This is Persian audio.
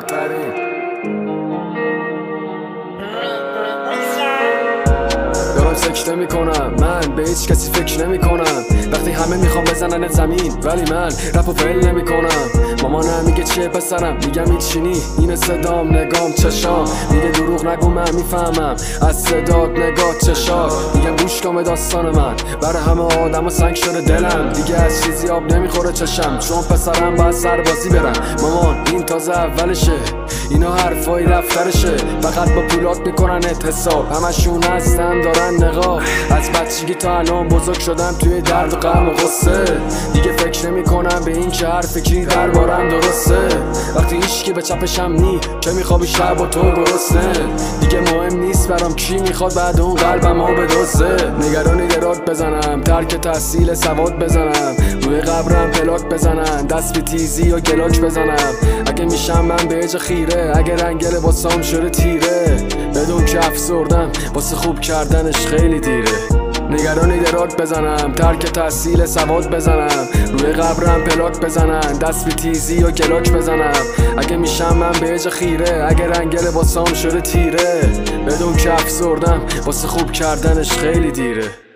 ترین دارم سکته میکنم، من به هیچ کسی فکر نمیکنم. وقتی همه میخوام بزنن زمین ولی من رپو ول نمیکنم. مامانم میگه چیه پسرم، میگم هیچی، اینه صدام نگام چشام. میگه دروغ نگو من میفهمم از صدات نگاه چشات. میگم گوش کن به داستان من، برای همه آدم و سنگ شده دلم. دیگه از چیزی آب نمیخوره چشم، چون پسرم باید سربازی برم. مامان این تازه اولشه، اینا حرفای دفترشه. فقط با پولات میکننت حساب، همشون هستن دارن نقاب. از بچگی تا الان بزرگ شدم توی درد و غم و غصه. دیگه فکر نمی کنم به این که حرف کی دربارم درسته. وقتی هیچکی به چپشم نی که میخوابی شب و تو گرسنه. دیگه مهم نیست برام کی میخواد بعد اون قلبمو بدزه. نگرانی درات بزنم، ترک تحصیل سواد بزنم، روی قبرم پلاک بزنن، دست به تیزی و گلاک بزنم. اگه میشم من به جا خیره، اگه رنگ لباسام شده تیره، بدون که افسردم واسه خوب کردنش خیلی دیره. نگرانی درات بزنم، ترک تحصیل سواد بزنم، روی قبرم پلاک بزنن، دست به تیزی و گلاک بزنم. اگه میشم من به جا خیره، اگه رنگ لباسام شده تیره، بدون که افسردم واسه خوب کردنش خیلی دیره.